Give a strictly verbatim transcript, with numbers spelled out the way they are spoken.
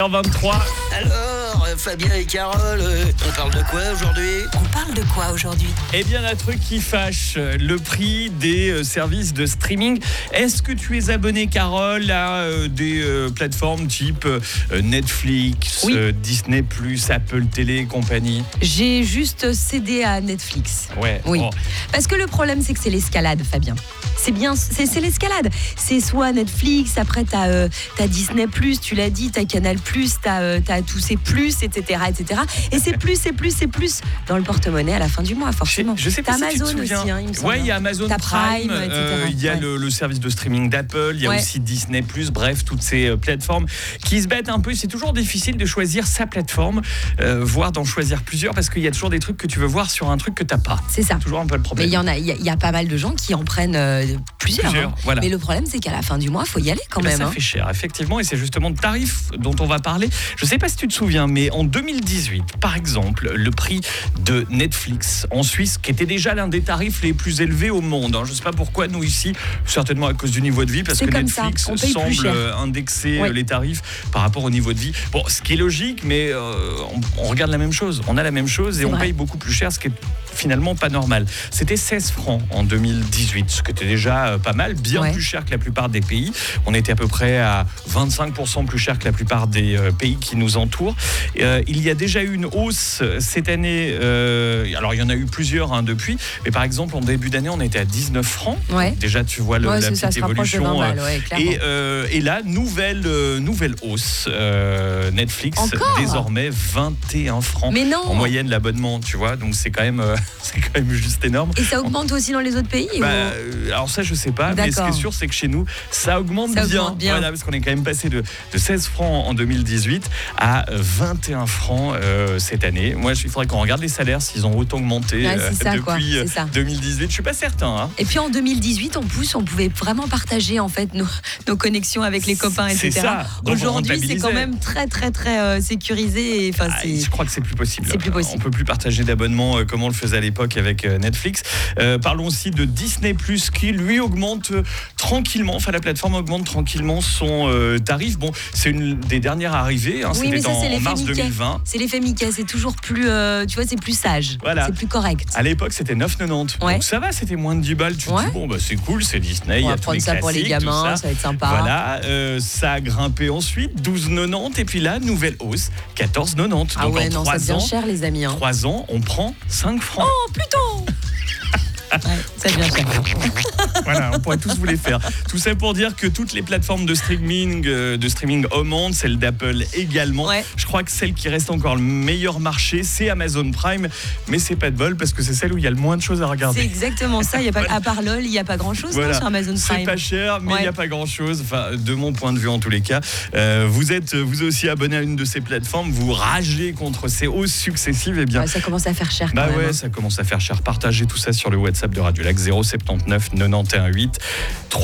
vingt-trois. Alors, euh, Fabien et Carole, euh, on parle de quoi aujourd'hui ? On parle de quoi aujourd'hui ? Eh bien, un truc qui fâche, le prix des euh, services de streaming. Est-ce que tu es abonné, Carole, à euh, des euh, plateformes type euh, Netflix, Oui. euh, Disney plus, Apple Télé et compagnie ? J'ai juste cédé à Netflix. Ouais. Oui. Bon. Parce que le problème, c'est que c'est l'escalade, Fabien. C'est bien, c'est, c'est l'escalade. C'est soit Netflix, après t'as, euh, t'as Disney plus, tu l'as dit, t'as Canal plus, t'as, euh, t'as tous ces plus, et cetera, et cetera. Et c'est plus, c'est plus, c'est plus dans le porte-monnaie à la fin du mois, forcément. Je sais pas t'as si tu te Amazon souviens. aussi, hein, il me semble. Ouais, il y a Amazon T'as Prime, Prime, et cetera. euh, il y a Ouais. le, le service de streaming d'Apple, il y a Ouais. aussi Disney plus, bref, toutes ces euh, plateformes qui se battent un peu. C'est toujours difficile de choisir sa plateforme, euh, voire d'en choisir plusieurs, parce qu'il y a toujours des trucs que tu veux voir sur un truc que t'as pas. C'est ça. Toujours un peu le Mais problème. il y en a, il y, a- il y a pas mal de gens qui en prennent euh, plusieurs. Plusieurs, hein. voilà. Mais le problème, c'est qu'à la fin du mois, il faut y aller quand Eh ben, même. ça hein. fait cher, effectivement, et c'est justement de tarifs dont on va parler. Je ne sais pas si tu te souviens, mais en deux mille dix-huit, par exemple, le prix de Netflix en Suisse, qui était déjà l'un des tarifs les plus élevés au monde. hein. Je ne sais pas pourquoi, nous ici, certainement à cause du niveau de vie, parce C'est que comme ça, Netflix on paye plus semble cher. euh, indexer Ouais. euh, les tarifs par rapport au niveau de vie. Bon, ce qui est logique, mais euh, on, on regarde la même chose. On a la même chose et C'est on vrai. paye beaucoup plus cher, ce qui est finalement pas normal. C'était seize francs en deux mille dix-huit, ce qui était déjà euh, pas mal, bien Ouais. plus cher que la plupart des pays. On était à peu près à vingt-cinq pour cent plus cher que la plupart des euh, pays qui nous entourent. Euh, il y a déjà eu une hausse cette année. euh, alors, il y en a eu plusieurs hein, depuis. Mais par exemple, en début d'année, on était à dix-neuf francs. Ouais. Déjà, tu vois le- Ouais, la c'est ça, petite se rapproche de évolution. vingt euh, balles, ouais, clairement. et, euh, et là, nouvelle, euh, nouvelle hausse. Euh, Netflix, Encore désormais vingt et un francs. Mais non. En moyenne, l'abonnement, tu vois. Donc, c'est quand même, euh, c'est quand même juste énorme. Et ça augmente aussi dans les autres pays Bah, ou... euh, alors ça je sais pas, mais ce qui D'accord. est sûr c'est que chez nous ça augmente, Ça bien. augmente bien. Voilà, parce qu'on est quand même passé de, de seize francs en deux mille dix-huit à vingt et un francs euh, cette année. Moi il faudrait qu'on regarde les salaires s'ils ont autant augmenté Ouais, c'est ça, depuis quoi, euh, c'est ça. deux mille dix-huit. Je suis pas certain. hein. Et puis en deux mille dix-huit, en plus, on pouvait vraiment partager en fait nos, nos connexions avec les copains, C'est et cetera. ça. Donc, on Aujourd'hui, c'est quand rentabilisait. même très très très euh, sécurisé. Et, enfin, Ah, c'est... je crois que c'est plus possible. C'est plus possible. On peut plus partager d'abonnements euh, comme on le faisait à l'époque avec euh, Netflix. Euh, parlons aussi de Disney plus, qui lui augmente euh, tranquillement. Enfin, la plateforme augmente tranquillement son euh, tarif. Bon, c'est une des dernières arrivées. hein, Oui, mais C'était ça, en, c'est en l'effet mars Mickey. deux mille vingt. C'est l'effet Mickey, c'est toujours plus, euh, tu vois, c'est plus sage. Voilà. C'est plus correct. À l'époque, c'était neuf virgule quatre-vingt-dix. Ouais. Donc ça va, c'était moins de dix balles. Tu te Ouais. dis, bon, bah, c'est cool, c'est Disney. Il On y a va tous prendre les ça pour les classiques, tout gamins, ça. ça va être sympa. Voilà, euh, ça a grimpé ensuite, douze virgule quatre-vingt-dix. Et puis là, nouvelle hausse, quatorze virgule quatre-vingt-dix. Ah Donc ouais, en non, ça trois devient ans, cher, les amis. Hein. trois ans, on prend cinq francs. Oh, putain. Ouais, ça devient cher. Voilà, on pourrait tous vous les faire. Tout ça pour dire que toutes les plateformes de streaming, euh, de streaming augmentent, celle d'Apple également. Ouais. Je crois que celle qui reste encore le meilleur marché, c'est Amazon Prime, mais c'est pas de bol parce que c'est celle où il y a le moins de choses à C'est regarder. exactement ça. Il y a pas, à part LOL, il n'y a pas grand-chose non, Voilà. sur Amazon C'est Prime. pas cher, mais il Ouais. n'y a pas grand-chose. Enfin, de mon point de vue, en tous les cas. Euh, vous êtes vous aussi abonné à une de ces plateformes, vous ragez contre ces hausses successives, et bien. Ouais, ça commence à faire cher quand Bah même. ouais, hein. ça commence à faire cher. Partagez tout ça sur le WhatsApp de Radio Lac zéro sept neuf neuf neuf un huit.